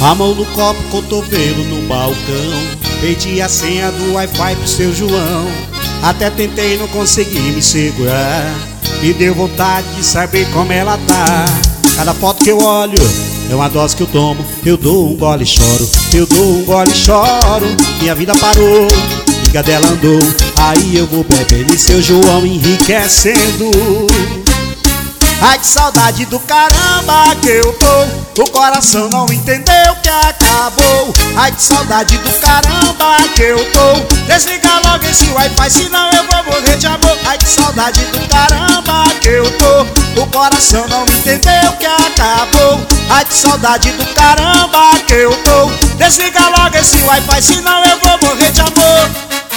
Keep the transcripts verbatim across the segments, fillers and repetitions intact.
A mão no copo, cotovelo no balcão. Pedi a senha do Wi-Fi pro seu João. Até tentei, não consegui me segurar. Me deu vontade de saber como ela tá. Cada foto que eu olho é uma dose que eu tomo. Eu dou um gole e choro, eu dou um gole e choro. Minha vida parou, liga dela andou. Aí eu vou bebendo e seu João enriquecendo. Ai, que saudade do caramba que eu tô. O coração não entendeu que acabou. Ai, que saudade do caramba que eu tô. Desliga logo esse Wi-Fi, senão eu vou morrer de amor. Ai, que saudade do caramba que eu tô. O coração não entendeu que acabou. Ai, que saudade do caramba que eu tô. Desliga logo esse Wi-Fi, senão eu vou morrer de amor.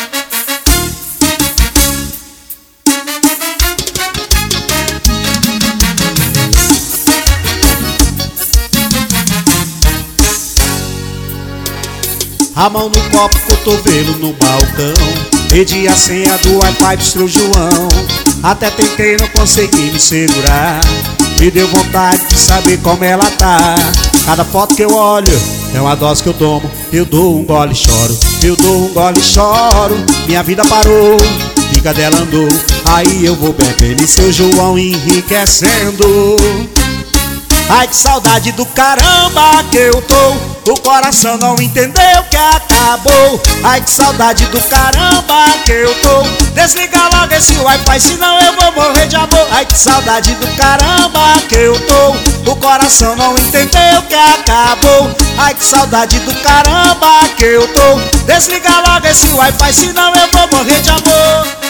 A mão no copo, cotovelo no balcão. Pedi a senha do Wi-Fi pro seu João. Até tentei, não consegui me segurar. Me deu vontade de saber como ela tá. Cada foto que eu olho é uma dose que eu tomo. Eu dou um gole e choro, eu dou um gole e choro. Minha vida parou, liga dela andou. Aí eu vou bebendo e seu João enriquecendo. Ai, que saudade do caramba que eu tô. O coração não entendeu que acabou. Ai, que saudade do caramba que eu tô. Desliga logo esse Wi-Fi, senão eu vou morrer de amor. Ai, que saudade do caramba que eu tô. O coração não entendeu que acabou. Ai, que saudade do caramba que eu tô. Desliga logo esse Wi-Fi, senão eu vou morrer de amor.